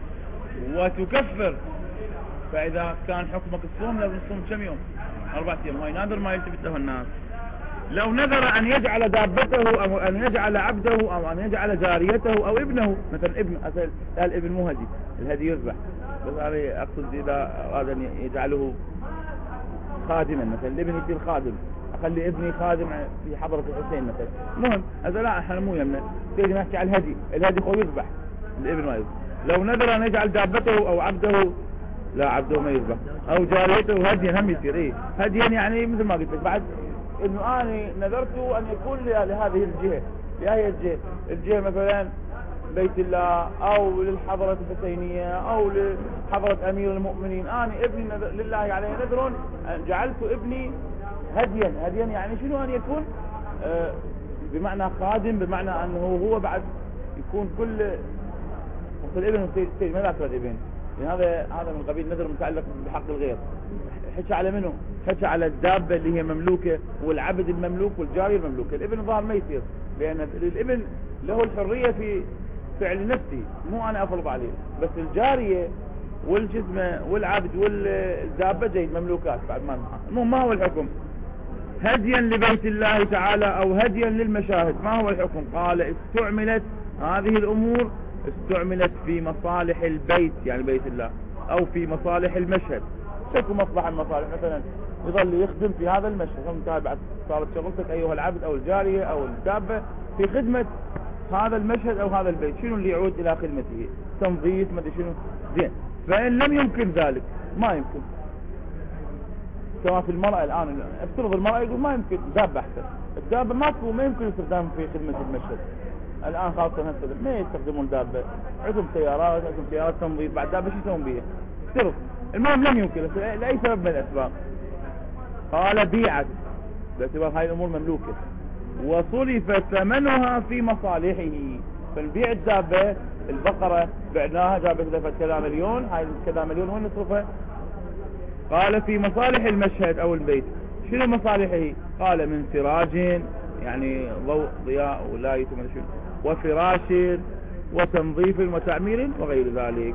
وتكفر. فاذا كان حكمك الصوم لازم تصوم كم يوم؟ اربع ايام. هاي نادر ما يلتفت له الناس. لو نذر أن يجعل دابته أو أن يجعل عبده أو أن يجعل جاريته أو ابنه، مثلا ابن أسأل الابن مو هدي، الهدي يذبح، بس هذا أقصد إذا أراد أن يجعله خادما، مثلا الابن يصير خادم، أخلي ابني خادم في حضرة الحسين مثلا، المهم هذا لا احنا مو يمنا، تيجي نحكي على الهدي، الهدي هو يذبح، الابن ما يذبح. لو نذر أن يجعل دابته أو عبده، لا عبده ما يذبح، أو جاريته هديا هم يصير، إيه هديا يعني مثل ما قلت لك بعد انه انا نذرت ان يكون لهذه الجهة، لهذه الجهة، الجهة مثلا بيت الله او للحضرة الحسينية او لحضرة امير المؤمنين، انا ابني نذر لله عليه نذر جعلت ابني هديا. هديا يعني شنو؟ ان يكون آه بمعنى خادم، بمعنى انه هو بعد يكون كل وقت الابن سيد ما ذاكر الابن، يعني هذا هذا من قبيل نذر متعلق بحق الغير. حكى على منه؟ حكى على الدابة اللي هي مملوكة والعبد المملوك والجاري المملوك. الابن ظاهر ما يصير، لأن الابن له الحرية في فعل نفسه، مو أنا أفرض عليه، بس الجارية والجسمة والعبد والدابة جيد مملوكات بعد ما نحن. المهم ما هو الحكم؟ هديا لبيت الله تعالى أو هديا للمشاهد، ما هو الحكم؟ قال استعملت هذه الأمور استعملت في مصالح البيت يعني بيت الله أو في مصالح المشهد. تكون مصلحة المصالح مثلا يظل يخدم في هذا المشهد، هم تابعت صارت شغلتك أيها العبد أو الجارية أو الدابة في خدمة هذا المشهد أو هذا البيت، شنو اللي يعود إلى خدمته؟ تنظيف ما ادري شنو. زين، فإن لم يمكن ذلك ما يمكن. سواء في المرأة الآن افترض المرأة يقول ما يمكن دابة أحسن، الدابة ما ما يمكن استخدام في خدمة المشهد الآن خاصة هسه ما يستخدمون دابة، عندهم سيارات عندهم سيارات تنظيف، بعد دابة شو يسوون بيها؟ افترض المهم لم يمكن لأي سبب من الأسباب. قال بيعت باعتبار هاي الأمور مملوكة وصرف ثمنها في مصالحه، فنبيع الدابة البقرة بعناها جابت لها كذا مليون، هاي كذا مليون وين نصرفها؟ قال في مصالح المشهد أو البيت. شنو مصالحه؟ قال من سراج يعني ضوء ضياء ولاية وما شنو، وفراش وتنظيف وتعمير وغير ذلك.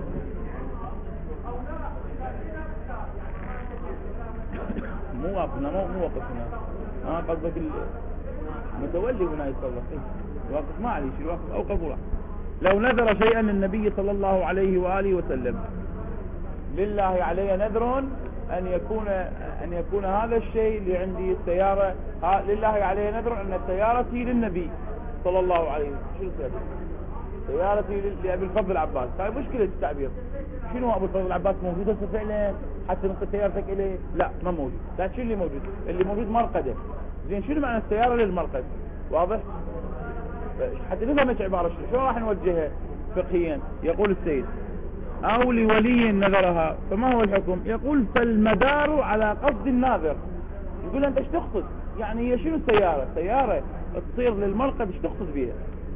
مو واقفنا مو مو وقفنا ها قصدك المتولي هنا يتصرف فيه واقف ما عليه شيء، واقف او قبوله. لو نذر شيئا للنبي صلى الله عليه واله وسلم، لله علي نذر ان يكون ان يكون هذا الشيء اللي عندي السياره، لله علي نذر ان سيارتي للنبي صلى الله عليه وسلم. شو السبب؟ سيارتي لابي الفضل العباس. هاي مشكله التعبير. شنو ابو الفضل العباس موجود فعلا حتى نقل سيارتك اليه؟ لا ما موجود. لا شو اللي موجود؟ اللي موجود مرقده. زين شنو معنى السياره للمرقد؟ واضح؟ حتى نفهم ايش عباره شو راح نوجهها فقهيا. يقول السيد او لولي نذرها فما هو الحكم؟ يقول فالمدار على قصد الناذر. يقول انت ايش تقصد؟ يعني هي شنو السياره؟ سياره تصير للمرقد ايش تقصد بها؟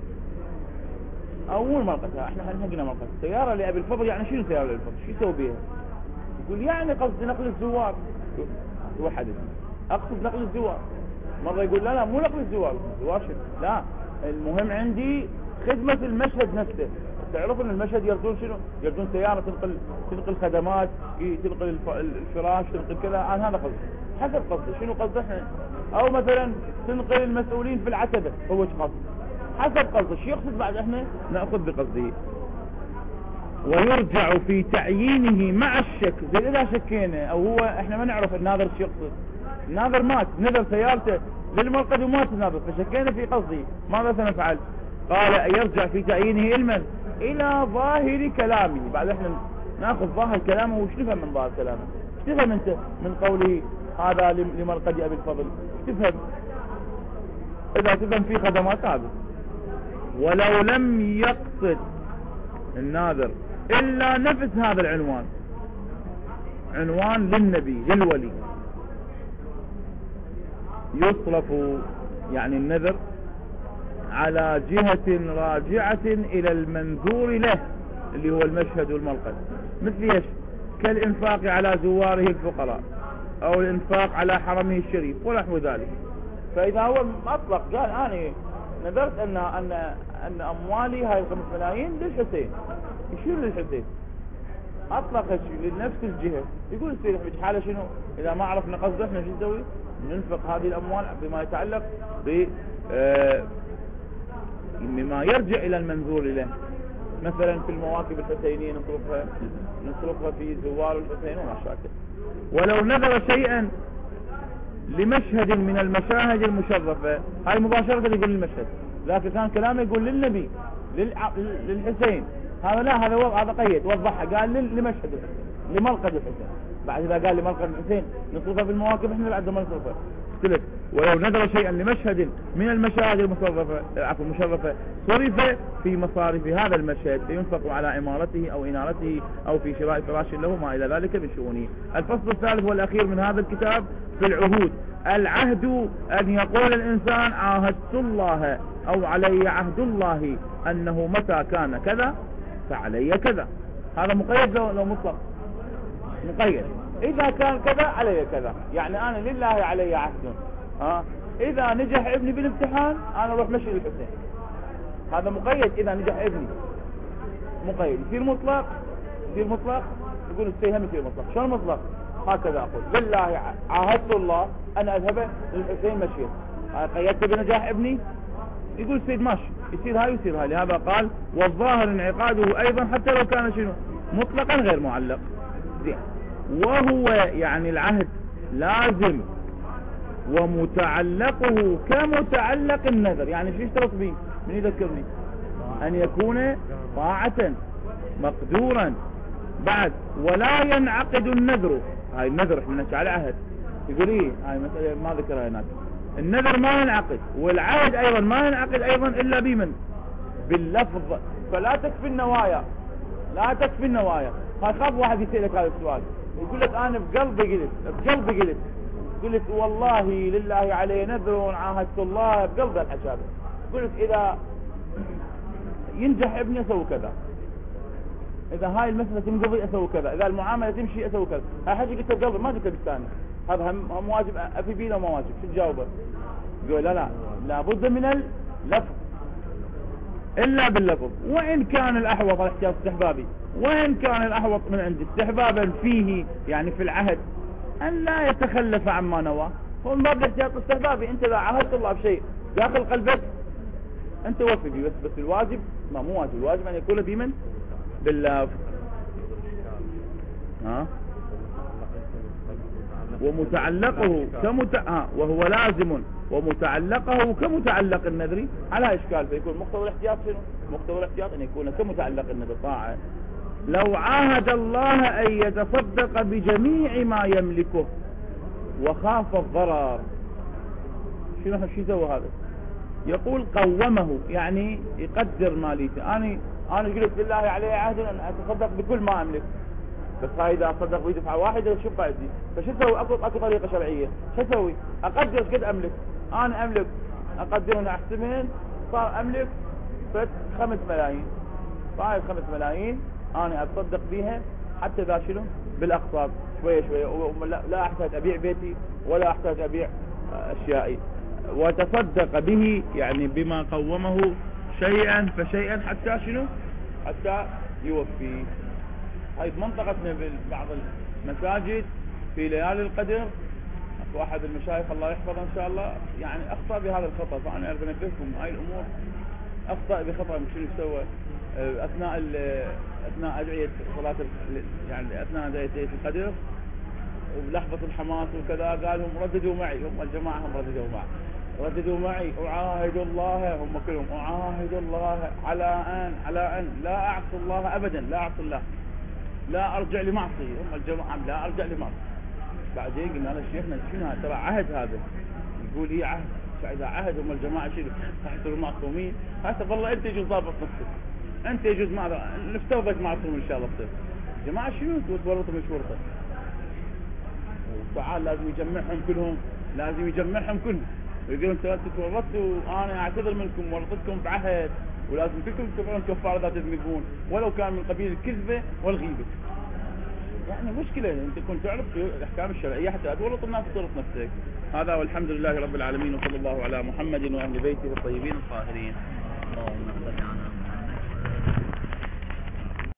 او مو المرقد، احنا حقنا مرقد. سياره لابي الفضل يعني شنو سياره لابي الفضل؟ شو يسوي بها؟ يقول يعني قصد نقل الزوار. هو حدث اقصد نقل الزوار. مره يقول لا لا مو نقل الزوار، الزوار شنو؟ لا المهم عندي خدمه المشهد نفسه. تعرفون ان المشهد يردون شنو؟ يردون سياره تنقل تنقل خدمات، تنقل الفراش، تنقل كذا. انا هذا قصدي حسب قصدي. شنو قصده احنا؟ او مثلا تنقل المسؤولين في العتبه، هو ايش قصده؟ حسب قصده. شو يقصد بعد احنا ناخذ بقصده. ويرجع في تعيينه مع الشك. زي اذا شكينا او هو احنا ما نعرف الناظر شو يقصد. الناظر مات نذر سيارته للمرقد ومات الناظر، فشكينا في قصده، ماذا سنفعل؟ قال يرجع في تعيينه علما الى ظاهر كلامه. بعد احنا ناخذ ظاهر كلامه. وش نفهم من ظاهر كلامه؟ ايش تفهم انت من قوله هذا لمرقد ابي الفضل؟ ايش تفهم؟ اذا تفهم في خدمات هذا. ولو لم يقصد الناذر الا نفس هذا العنوان، عنوان للنبي للولي، يصرف يعني النذر على جهة راجعة الى المنذور له اللي هو المشهد والمرقد. مثل ايش؟ كالانفاق على زواره الفقراء او الانفاق على حرمه الشريف ونحو ذلك. فاذا هو اطلق قال انا نذرت ان ان ان اموالي هاي الخمس ملايين للحسين، يشير للحسين، اطلق الشيء لنفس الجهه. يقول السيد احمد حاله شنو؟ اذا ما عرفنا قصده احنا شو نسوي؟ ننفق هذه الاموال بما يتعلق ب آه بما يرجع الى المنذور له. مثلا في المواكب الحسينيه نصرفها نصرفها في زوار الحسين وما شاكل. ولو نذر شيئا لمشهد من المشاهد المشرفه، هاي مباشره يقول للمشهد، لكن كان كلامه يقول للنبي للحسين. هذا لا، هذا هذا قيد وضحها، قال لمشهد الحسين لمرقد الحسين. بعد اذا قال لمرقد الحسين نصرفها في المواكب احنا بعد ما نصرفها اختلف. ولو نذر شيئا لمشهد من المشاهد المشرفه عفوا المشرفه صرف في مصارف هذا المشهد فينفق على عمارته او انارته او في شراء فراش له ما الى ذلك من شؤونه. الفصل الثالث والاخير من هذا الكتاب في العهود. العهد ان يقول الانسان عاهدت الله او علي عهد الله انه متى كان كذا فعلي كذا. هذا مقيد لو مطلق؟ مقيد. اذا كان كذا علي كذا، يعني انا لله علي عهد. ها اذا نجح ابني بالامتحان انا اروح مشي للحسين. هذا مقيد. اذا نجح ابني مقيد. يصير مطلق؟ يصير مطلق. يقول السيهم يصير مطلق. شلون مطلق؟ هكذا اقول لله عاهدت الله ان اذهب للحسين مشيت. قيدت بنجاح ابني؟ يقول السيد ماشي يصير هاي ويصير هاي. لهذا قال والظاهر انعقاده ايضا حتى لو كان شنو مطلقا غير معلق. زين. وهو يعني العهد لازم ومتعلقه كمتعلق النذر. يعني شو يشترط به؟ من يذكرني؟ ان يكون طاعة مقدورا بعد ولا ينعقد النذر. هاي النذر احنا نحكي على عهد. يقول ايه هاي مسألة ما ذكرها هناك. النذر ما ينعقد والعهد ايضا ما ينعقد ايضا الا بمن؟ باللفظ. فلا تكفي النوايا، لا تكفي النوايا. خاف واحد يسألك هذا السؤال يقول لك انا بقلبي قلت بقلبي قلت قلت والله لله علي نذر عاهدت الله بقلبي الحجابه. قلت اذا ينجح ابني اسوي كذا، اذا هاي المسألة تنقضي اسوي كذا، اذا المعاملة تمشي اسوي كذا. هاي حاجة قلت بقلبي ما قلت بالثاني. هذا هم, هم واجب افي بيه لو ما واجب. شو تجاوبه؟ يقول لا لا لابد من اللفظ الا باللفظ. وان كان الاحوط الاحتياط استحبابي، وان كان الاحوط من عندي استحبابا فيه يعني في العهد ان لا يتخلف عما نوى. هو من باب الاحتياط الاستحبابي. انت اذا عاهدت الله بشيء داخل قلبك انت وفي به. بس بس الواجب ما مو واجب، الواجب ان يكون بمن؟ باللفظ. ها ومتعلقه كمت... ها وهو لازم ومتعلقه كمتعلق النذر على اشكال. فيكون مقتضى الاحتياط شنو؟ مقتضى الاحتياط ان يكون كمتعلق النذر طاعة. لو عاهد الله ان يتصدق بجميع ما يملكه وخاف الضرر، شنو شو يسوي هذا؟ يقول قومه يعني يقدر ماليته. انا انا قلت لله علي عهد ان اتصدق بكل ما املك، بس هاي اذا اصدق بي دفعه واحده شو فائدتي؟ فشو اسوي؟ اكو اكو طريقه شرعيه. شو اسوي؟ اقدر قد املك. انا املك اقدرهن احسبهن صار املك فت خمس ملايين. فهاي خمس ملايين انا اتصدق بيها حتى ذا شنو؟ بالاقساط شويه شويه. لا, لا احتاج ابيع بيتي ولا احتاج ابيع اشيائي. وتصدق به يعني بما قومه شيئا فشيئا حتى شنو؟ حتى يوفي. هاي منطقتنا ببعض المساجد في ليالي القدر واحد المشايخ الله يحفظه ان شاء الله يعني اخطأ بهذا الخطأ. فانا اريد انبهكم هاي الامور اخطأ بخطأ. شنو يسوى اثناء اثناء ادعية صلاة يعني اثناء ادعية القدر وبلحظة الحماس وكذا قالهم رددوا معي. هم الجماعة هم رددوا معي رددوا معي اعاهد الله. هم كلهم اعاهد الله على ان على ان لا اعصي الله ابدا، لا اعصي الله، لا ارجع لمعصية. هم الجماعة لا ارجع لمعصية. بعدين قلنا له شيخنا شنو هذا؟ ترى عهد هذا. يقول ايه عهد؟ اذا عهد هم الجماعة شنو؟ تحصلوا معصومين. هسه والله انت يجوز ضابط نفسك، انت يجوز ما نفترضك معصوم ان شاء الله تصير. جماعة شنو تورطوا من شورطه؟ وتعال لازم يجمعهم كلهم، لازم يجمعهم كلهم ويقولون انت تورطتوا وانا اعتذر منكم ورطتكم بعهد ولازم كلكم تدفعون كفارة اذا تذنبون ولو كان من قبيل الكذبة والغيبة. يعني مشكلة انت تكون تعرف الاحكام الشرعية حتى تورط الناس وتورط نفسك. هذا والحمد لله رب العالمين وصلى الله على محمد واهل بيته الطيبين الطاهرين.